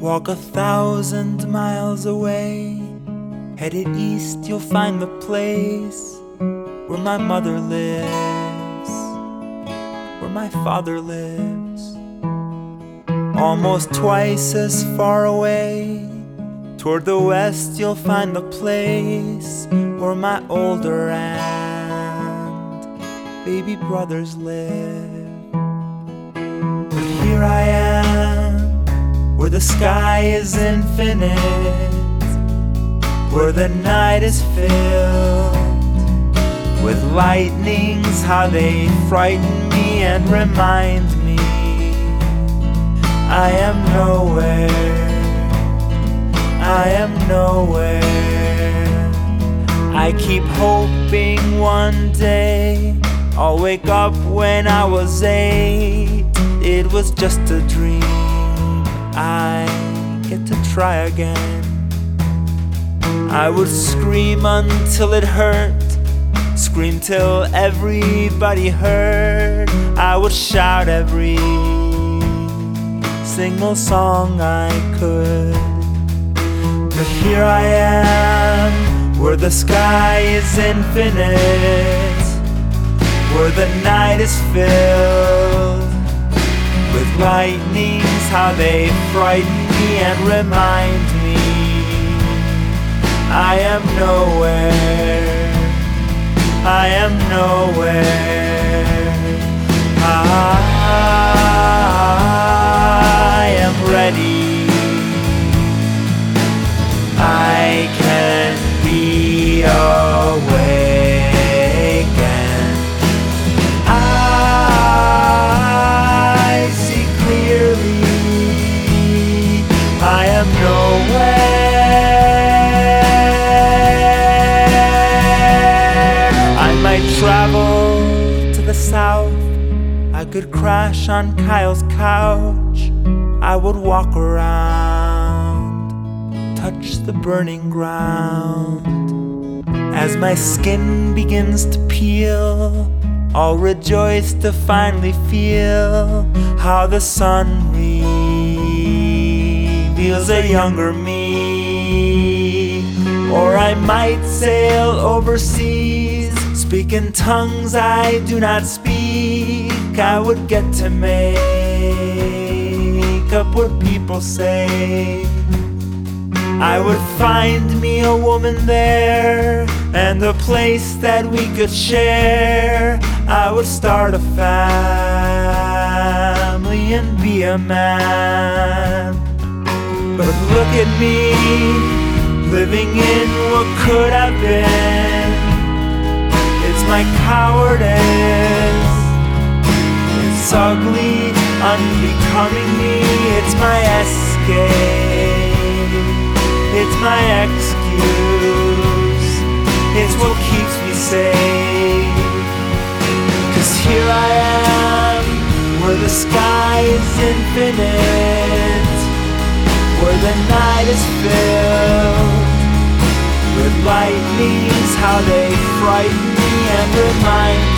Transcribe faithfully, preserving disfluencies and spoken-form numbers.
Walk a thousand miles away, headed east, you'll find the place where my mother lives, where my father lives. Almost twice as far away, toward the west, you'll find the place where my older and baby brothers live. But here I am, where the sky is infinite, where the night is filled with lightnings, how they frighten me and remind me I am nowhere, I am nowhere. I keep hoping one day I'll wake up when I was eight. It was just a dream, I get to try again. I would scream until it hurt, scream till everybody heard. I would shout every single song I could. But here I am, where the sky is infinite, where the night is filled with lightnings, how they frighten me and remind me I am nowhere, I am nowhere. I am ready, I can be awakened. I see clearly, I am nowhere. I might travel to the south, I could crash on Kyle's couch. I would walk around, touch the burning ground. As my skin begins to peel, I'll rejoice to finally feel how the sun reveals a younger me. Or I might sail overseas, speak in tongues I do not speak. I would get to make up what people say. I would find me a woman there, and a place that we could share. I would start a family and be a man. But look at me, living in what could have been. It's my cowardice, it's ugly, unbecoming me. It's my escape, it's my excuse, it's what keeps me safe. 'Cause here I am, where the sky is infinite, where the night is filled with lightnings, how they frighten me and remind me